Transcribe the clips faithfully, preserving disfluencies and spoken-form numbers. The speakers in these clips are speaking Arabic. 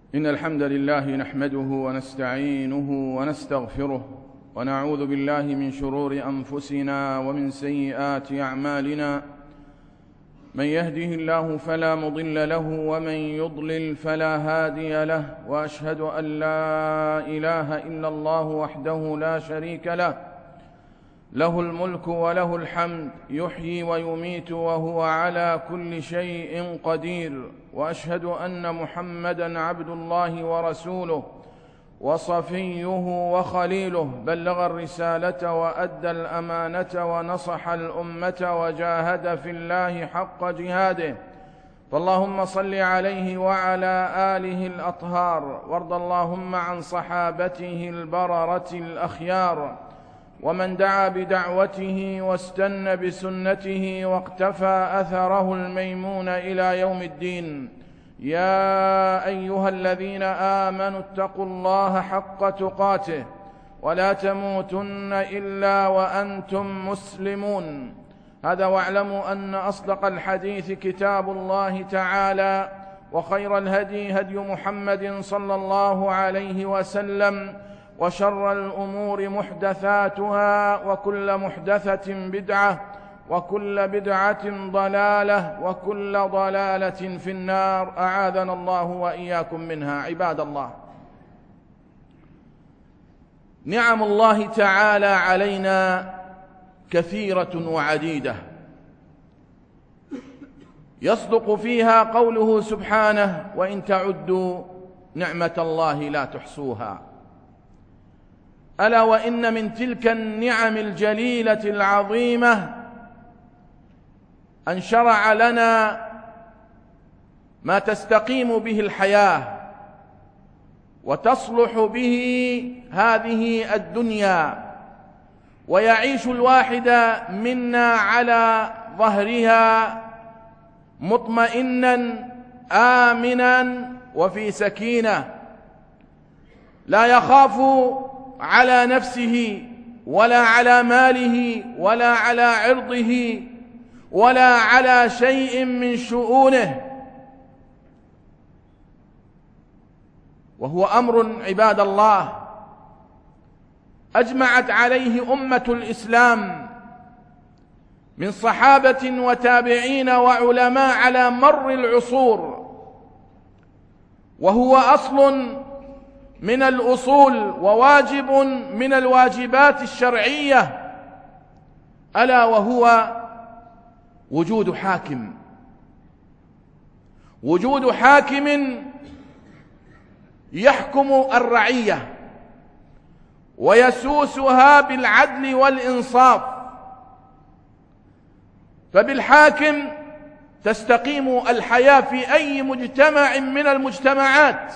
إن الحمد لله نحمده ونستعينه ونستغفره ونعوذ بالله من شرور أنفسنا ومن سيئات أعمالنا. من يهده الله فلا مضل له ومن يضلل فلا هادي له، وأشهد أن لا إله إلا الله وحده لا شريك له، له الملك وله الحمد، يحيي ويميت وهو على كل شيء قدير. وأشهد أن محمدًا عبد الله ورسوله وصفيه وخليله، بلغ الرسالة وأدى الأمانة ونصح الأمة وجاهد في الله حق جهاده. فاللهم صل عليه وعلى آله الأطهار، وارض اللهم عن صحابته البررة الأخيار، ومن دعا بدعوته واستنى بسنته واقتفى أثره الميمون إلى يوم الدين. يا أيها الذين آمنوا اتقوا الله حق تقاته ولا تموتن إلا وأنتم مسلمون. هذا واعلموا أن أصدق الحديث كتاب الله تعالى، وخير الهدي هدي محمد صلى الله عليه وسلم، وشر الأمور محدثاتها، وكل محدثة بدعة، وكل بدعة ضلالة، وكل ضلالة في النار، أعاذنا الله وإياكم منها. عباد الله، نعم الله تعالى علينا كثيرة وعديدة، يصدق فيها قوله سبحانه: وإن تعدوا نعمة الله لا تحصوها. ألا وإن من تلك النعم الجليلة العظيمة أن شرع لنا ما تستقيم به الحياة وتصلح به هذه الدنيا، ويعيش الواحد منا على ظهرها مطمئنا آمنا وفي سكينة، لا يخاف على نفسه ولا على ماله ولا على عرضه ولا على شيء من شؤونه. وهو أمر عباد الله أجمعت عليه أمة الإسلام من صحابة وتابعين وعلماء على مر العصور، وهو أصل من الأصول وواجب من الواجبات الشرعية، ألا وهو وجود حاكم، وجود حاكم يحكم الرعية ويسوسها بالعدل والإنصاف. فبالحاكم تستقيم الحياة في أي مجتمع من المجتمعات،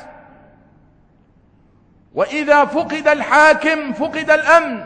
وإذا فقد الحاكم فقد الأمن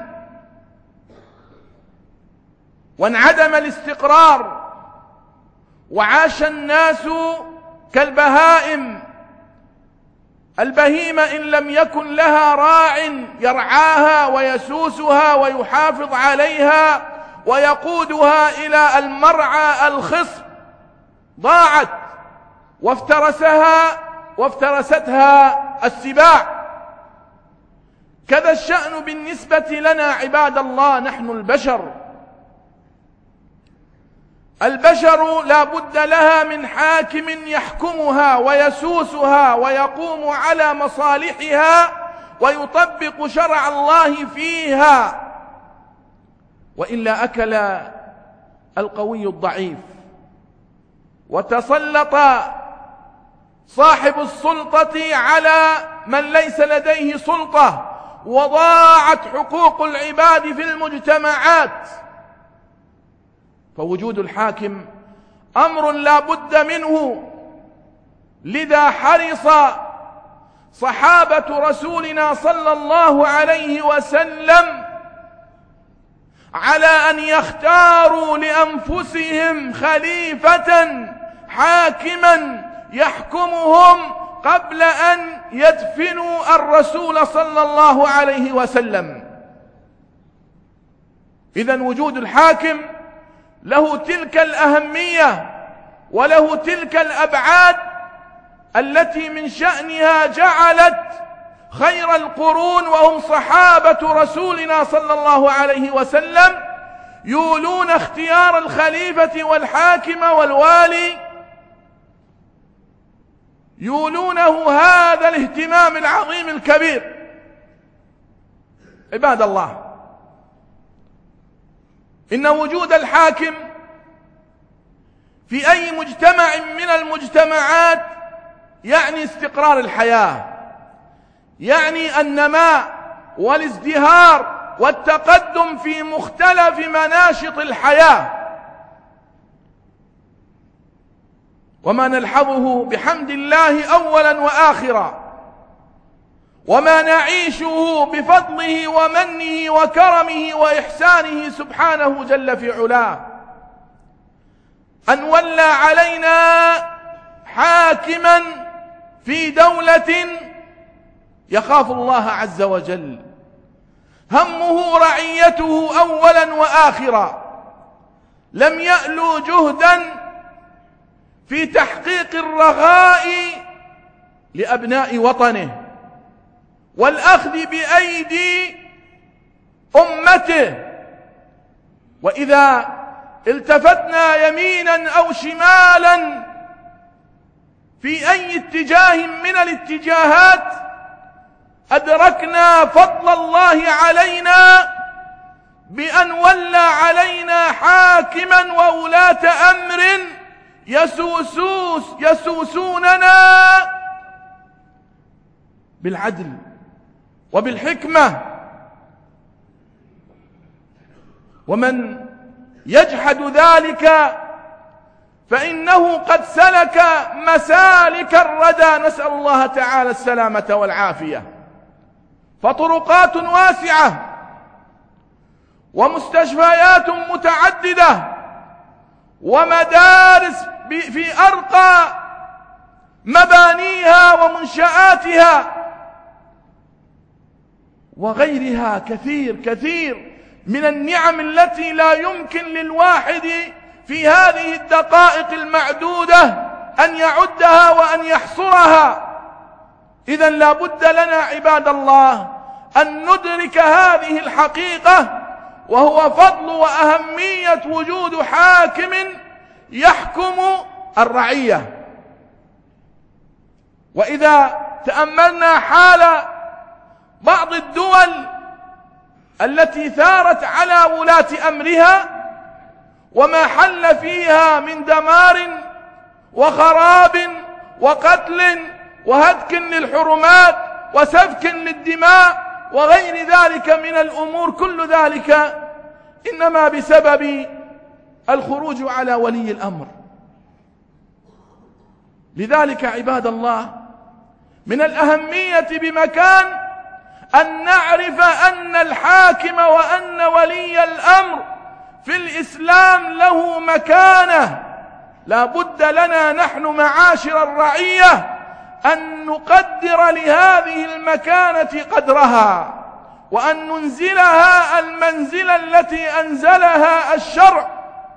وانعدم الاستقرار، وعاش الناس كالبهائم. البهيمة إن لم يكن لها راع يرعاها ويسوسها ويحافظ عليها ويقودها إلى المرعى الخصب ضاعت وافترسها وافترستها السباع. كذا الشأن بالنسبة لنا عباد الله، نحن البشر. البشر لا بد لها من حاكم يحكمها ويسوسها ويقوم على مصالحها ويطبق شرع الله فيها، وإلا أكل القوي الضعيف، وتسلط صاحب السلطة على من ليس لديه سلطة، وضاعت حقوق العباد في المجتمعات. فوجود الحاكم أمر لا بد منه، لذا حرص صحابة رسولنا صلى الله عليه وسلم على أن يختاروا لأنفسهم خليفة حاكما يحكمهم قبل أن يدفنوا الرسول صلى الله عليه وسلم. إذن وجود الحاكم له تلك الأهمية وله تلك الأبعاد التي من شأنها جعلت خير القرون وهم صحابة رسولنا صلى الله عليه وسلم يولون اختيار الخليفة والحاكم والوالي، يولونه هذا الاهتمام العظيم الكبير. عباد الله، إن وجود الحاكم في أي مجتمع من المجتمعات يعني استقرار الحياة، يعني النماء والازدهار والتقدم في مختلف مناشط الحياة. وما نلحظه بحمد الله أولا وآخرا، وما نعيشه بفضله ومنه وكرمه وإحسانه سبحانه جل في علاه، أن ولى علينا حاكما في دولة يخاف الله عز وجل، همه رعيته أولا وآخرا، لم يألو جهدا في تحقيق الرغاء لأبناء وطنه والأخذ بأيدي أمته. وإذا التفتنا يمينا أو شمالا في أي اتجاه من الاتجاهات أدركنا فضل الله علينا بأن ولى علينا حاكما وولاة أمر يسوسوس يسوسوننا بالعدل وبالحكمة. ومن يجحد ذلك فإنه قد سلك مسالك الردى، نسأل الله تعالى السلامة والعافية. فطرقات واسعة ومستشفيات متعددة ومدارس في أرقى مبانيها ومنشآتها وغيرها كثير كثير من النعم التي لا يمكن للواحد في هذه الدقائق المعدودة أن يعدها وأن يحصرها. إذن لا بد لنا عباد الله أن ندرك هذه الحقيقة، وهو فضل وأهمية وجود حاكم يحكم الرعية. وإذا تأملنا حال بعض الدول التي ثارت على ولاة أمرها وما حل فيها من دمار وخراب وقتل وهتك للحرمات وسفك للدماء وغير ذلك من الأمور، كل ذلك إنما بسبب الخروج على ولي الأمر. لذلك عباد الله، من الأهمية بمكان أن نعرف أن الحاكم وأن ولي الأمر في الإسلام له مكانة. لا بد لنا نحن معاشر الرعية أن نقدر لهذه المكانة قدرها، وأن ننزلها المنزلة التي أنزلها الشرع.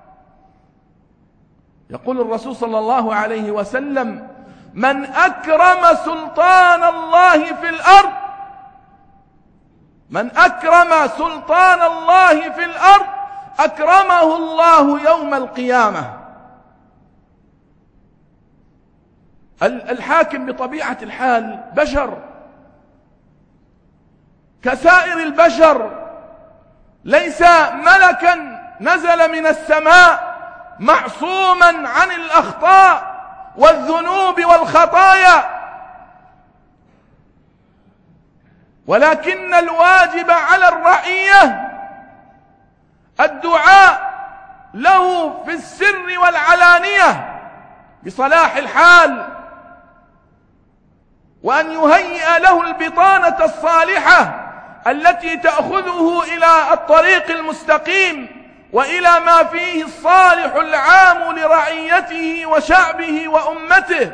يقول الرسول صلى الله عليه وسلم: من أكرم سلطان الله في الأرض من أكرم سلطان الله في الأرض أكرمه الله يوم القيامة. الحاكم بطبيعة الحال بشر كسائر البشر، ليس ملكا نزل من السماء معصوما عن الأخطاء والذنوب والخطايا، ولكن الواجب على الرعية الدعاء له في السر والعلانية بصلاح الحال، وأن يهيئ له البطانة الصالحة التي تأخذه إلى الطريق المستقيم وإلى ما فيه الصالح العام لرعيته وشعبه وأمته.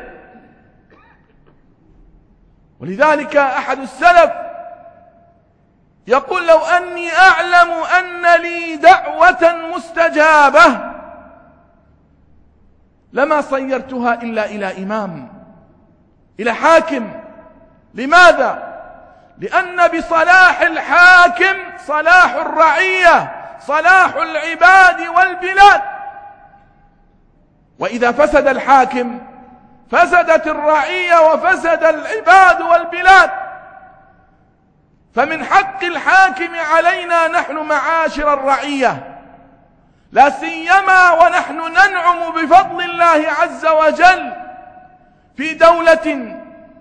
ولذلك أحد السلف يقول: لو أني أعلم أن لي دعوة مستجابة لما صيرتها إلا إلى إمام. إلى حاكم. لماذا؟ لأن بصلاح الحاكم صلاح الرعية، صلاح العباد والبلاد. وإذا فسد الحاكم فسدت الرعية وفسد العباد والبلاد. فمن حق الحاكم علينا نحن معاشر الرعية، لا سيما ونحن ننعم بفضل الله عز وجل في دولة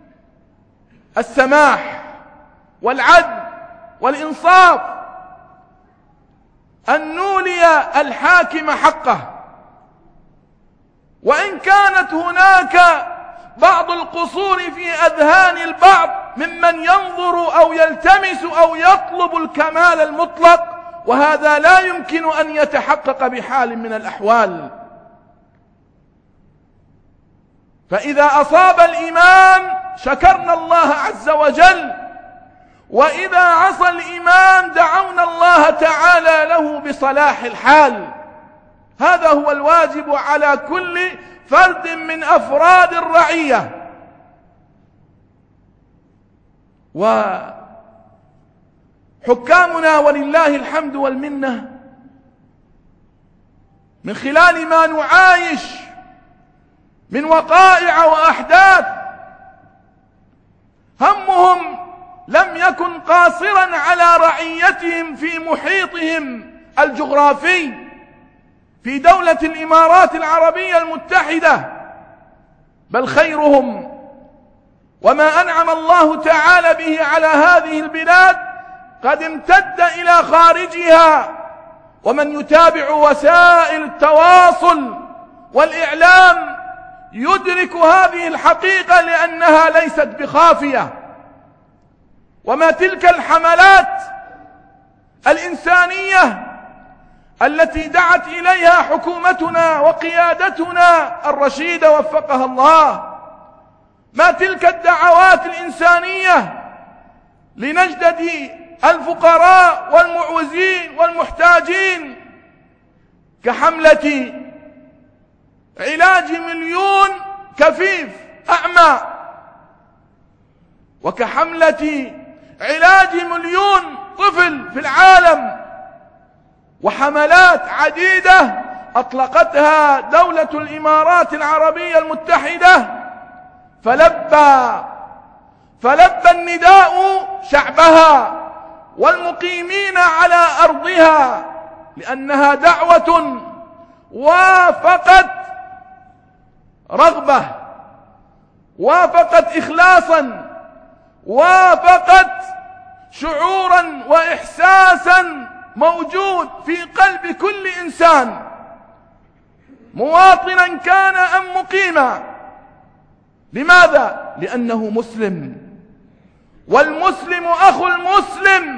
السماح والعدل والإنصاف، أن نولي الحاكم حقه. وإن كانت هناك بعض القصور في أذهان البعض ممن ينظر أو يلتمس أو يطلب الكمال المطلق، وهذا لا يمكن أن يتحقق بحال من الأحوال. فإذا أصاب الإمام شكرنا الله عز وجل، وإذا عصى الإمام دعونا الله تعالى له بصلاح الحال. هذا هو الواجب على كل فرد من أفراد الرعية. وحكامنا ولله الحمد والمنة من خلال ما نعايش من وقائع وأحداث، همهم لم يكن قاصرا على رعيتهم في محيطهم الجغرافي في دولة الإمارات العربية المتحدة، بل خيرهم وما أنعم الله تعالى به على هذه البلاد قد امتد إلى خارجها. ومن يتابع وسائل التواصل والإعلام يدرك هذه الحقيقة لأنها ليست بخافية. وما تلك الحملات الإنسانية التي دعت إليها حكومتنا وقيادتنا الرشيدة وفقها الله، ما تلك الدعوات الإنسانية لنجدة الفقراء والمعوزين والمحتاجين، كحملة علاج مليون كفيف أعمى، وكحملة علاج مليون طفل في العالم، وحملات عديدة أطلقتها دولة الإمارات العربية المتحدة. فلبى فلبى النداء شعبها والمقيمين على أرضها، لأنها دعوة وافقت رغبة، وافقت إخلاصا، وافقت شعورا وإحساسا موجود في قلب كل إنسان، مواطنا كان أم مقيما. لماذا؟ لأنه مسلم، والمسلم أخو المسلم.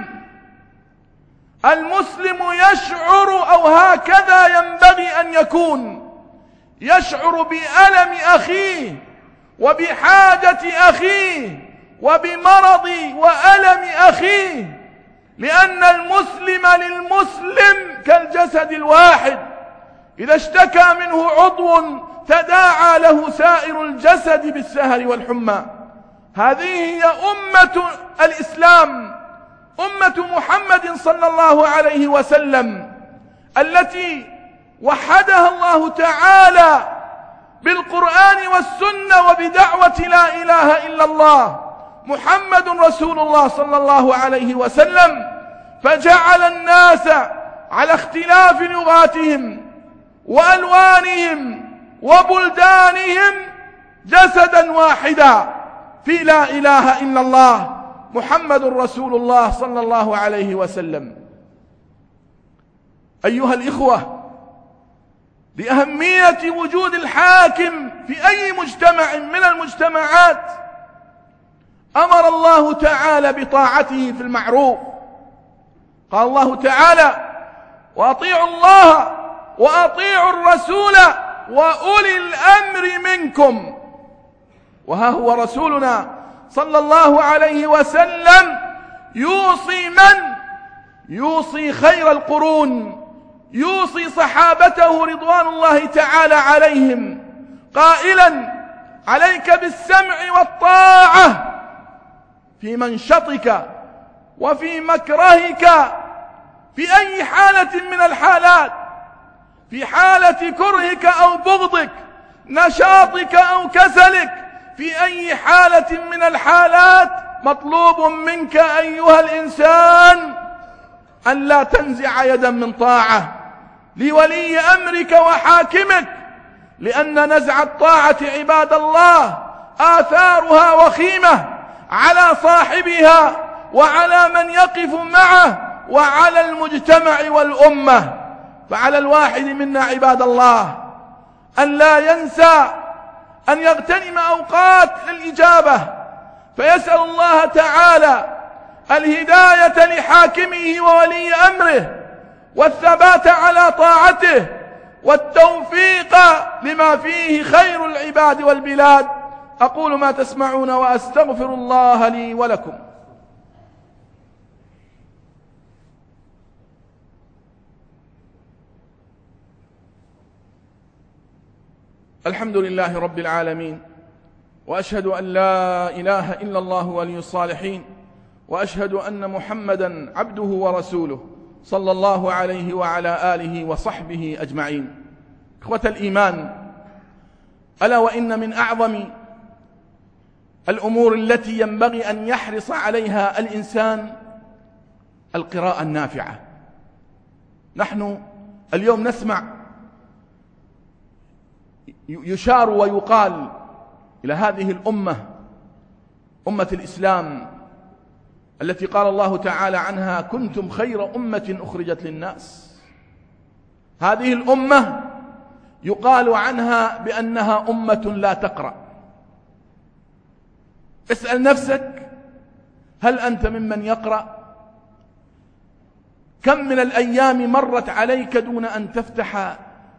المسلم يشعر، أو هكذا ينبغي أن يكون، يشعر بألم أخيه وبحاجة أخيه وبمرض وألم أخيه، لأن المسلم للمسلم كالجسد الواحد، إذا اشتكى منه عضو تداعى له سائر الجسد بالسهر والحمى. هذه هي أمة الإسلام، أمة محمد صلى الله عليه وسلم، التي وحدها الله تعالى بالقرآن والسنة وبدعوة لا إله إلا الله محمد رسول الله صلى الله عليه وسلم، فجعل الناس على اختلاف لغاتهم وألوانهم وبلدانهم جسدا واحدا في لا إله إلا الله محمد رسول الله صلى الله عليه وسلم. أيها الإخوة، لأهمية وجود الحاكم في أي مجتمع من المجتمعات أمر الله تعالى بطاعته في المعروف. قال الله تعالى: وأطيعوا الله وأطيعوا الرسول وأولي الأمر منكم. وها هو رسولنا صلى الله عليه وسلم يوصي من؟ يوصي خير القرون، يوصي صحابته رضوان الله تعالى عليهم، قائلا: عليك بالسمع والطاعة في منشطك وفي مكرهك، في أي حالة من الحالات، في حالة كرهك أو بغضك، نشاطك أو كسلك، في أي حالة من الحالات مطلوب منك أيها الإنسان أن لا تنزع يدا من طاعة لولي أمرك وحاكمك، لأن نزع الطاعة عباد الله آثارها وخيمة على صاحبها وعلى من يقف معه وعلى المجتمع والأمة. فعلى الواحد منا عباد الله أن لا ينسى أن يغتنم أوقات للإجابة، فيسأل الله تعالى الهداية لحاكمه وولي أمره، والثبات على طاعته، والتوفيق لما فيه خير العباد والبلاد. أقول ما تسمعون وأستغفر الله لي ولكم. الحمد لله رب العالمين، وأشهد أن لا إله إلا الله ولي الصالحين، وأشهد أن محمدا عبده ورسوله صلى الله عليه وعلى آله وصحبه أجمعين. إخوة الإيمان، ألا وإن من أعظم الأمور التي ينبغي أن يحرص عليها الإنسان القراءة النافعة. نحن اليوم نسمع يشار ويقال إلى هذه الأمة، أمة الإسلام التي قال الله تعالى عنها كنتم خير أمة أخرجت للناس. هذه الأمة يقال عنها بأنها أمة لا تقرأ. اسأل نفسك، هل أنت ممن يقرأ؟ كم من الأيام مرت عليك دون أن تفتح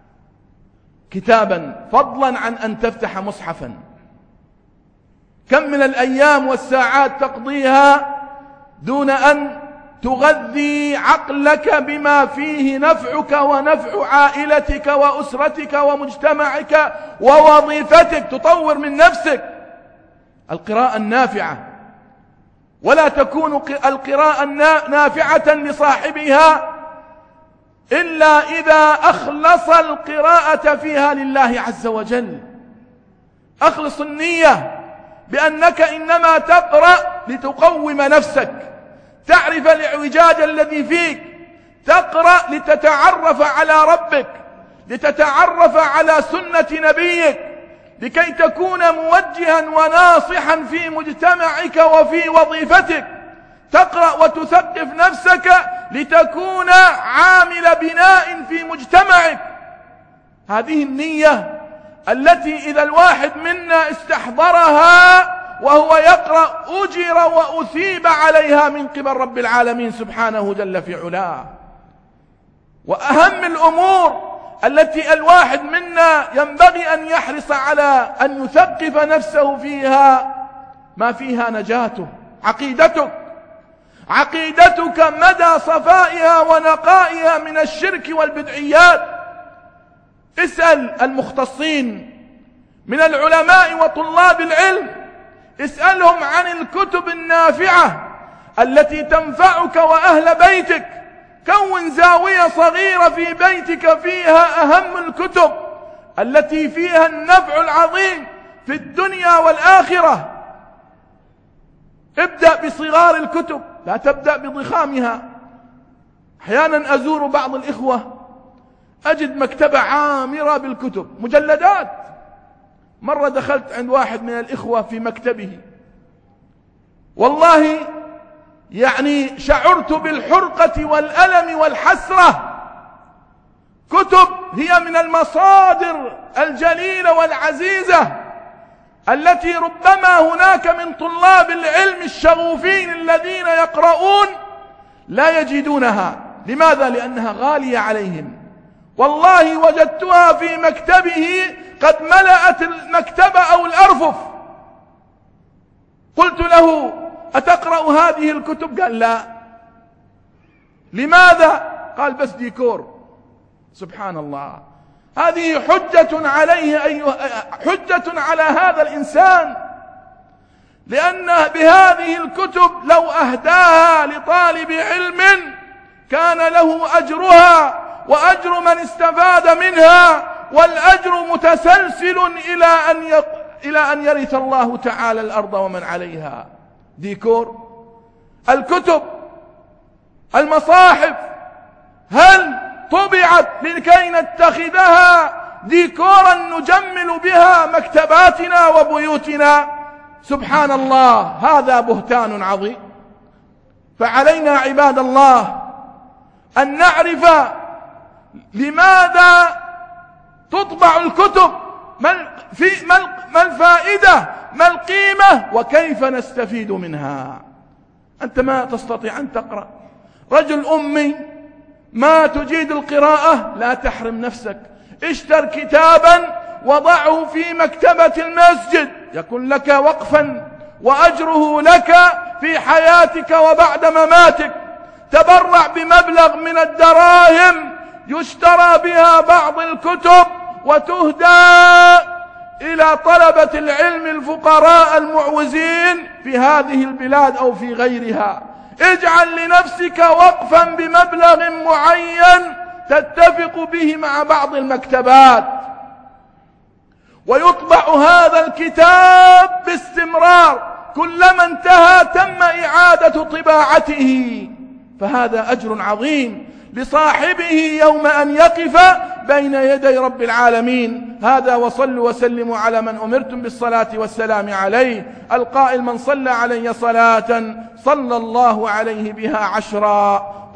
كتابا، فضلا عن أن تفتح مصحفا؟ كم من الأيام والساعات تقضيها دون أن تغذي عقلك بما فيه نفعك ونفع عائلتك وأسرتك ومجتمعك ووظيفتك، تطور من نفسك؟ القراءة النافعة، ولا تكون القراءة نافعة لصاحبها إلا إذا أخلص القراءة فيها لله عز وجل. أخلص النية بأنك إنما تقرأ لتقوم نفسك، تعرف الاعوجاج الذي فيك، تقرأ لتتعرف على ربك، لتتعرف على سنة نبيك، لكي تكون موجها وناصحا في مجتمعك وفي وظيفتك. تقرأ وتثقف نفسك لتكون عامل بناء في مجتمعك. هذه النية التي إذا الواحد منا استحضرها وهو يقرأ أجر وأثيب عليها من قبل رب العالمين سبحانه جل في علاه. وأهم الأمور التي الواحد منا ينبغي أن يحرص على أن يثقف نفسه فيها ما فيها نجاته، عقيدتك. عقيدتك مدى صفائها ونقائها من الشرك والبدعيات. اسأل المختصين من العلماء وطلاب العلم، اسألهم عن الكتب النافعة التي تنفعك وأهل بيتك. كون زاوية صغيرة في بيتك فيها أهم الكتب التي فيها النفع العظيم في الدنيا والآخرة. ابدأ بصغار الكتب، لا تبدأ بضخامها. أحيانا أزور بعض الإخوة أجد مكتبة عامرة بالكتب، مجلدات. مرة دخلت عند واحد من الإخوة في مكتبه، والله يعني شعرت بالحرقة والألم والحسرة. كتب هي من المصادر الجليلة والعزيزة التي ربما هناك من طلاب العلم الشغوفين الذين يقرؤون لا يجدونها. لماذا؟ لأنها غالية عليهم. والله وجدتها في مكتبه قد ملأت المكتبة أو الأرفف. قلت له أتقرأ هذه الكتب؟ قال لا. لماذا؟ قال بس ديكور. سبحان الله، هذه حجة عليه أيها حجة على هذا الإنسان، لأن بهذه الكتب لو أهداها لطالب علم كان له أجرها وأجر من استفاد منها، والأجر متسلسل إلى أن يق... إلى أن يرث الله تعالى الأرض ومن عليها. ديكور الكتب المصاحف هل طبعت لكي نتخذها ديكورا نجمل بها مكتباتنا وبيوتنا؟ سبحان الله، هذا بهتان عظيم. فعلينا عباد الله أن نعرف لماذا تطبع الكتب، ما الفائدة، ما القيمة، وكيف نستفيد منها. أنت ما تستطيع أن تقرأ، رجل أمي ما تجيد القراءة، لا تحرم نفسك، اشتر كتابا وضعه في مكتبة المسجد يكون لك وقفا وأجره لك في حياتك وبعد مماتك. تبرع بمبلغ من الدراهم يشترى بها بعض الكتب وتهدى إلى طلبة العلم الفقراء المعوزين في هذه البلاد أو في غيرها. اجعل لنفسك وقفا بمبلغ معين تتفق به مع بعض المكتبات، ويطبع هذا الكتاب باستمرار، كلما انتهى تم إعادة طباعته، فهذا أجر عظيم لصاحبه يوم أن يقف بين يدي رب العالمين. هذا وصلوا وسلموا على من أمرتم بالصلاة والسلام عليه، القائل: من صلى علي صلاة صلى الله عليه بها عشرا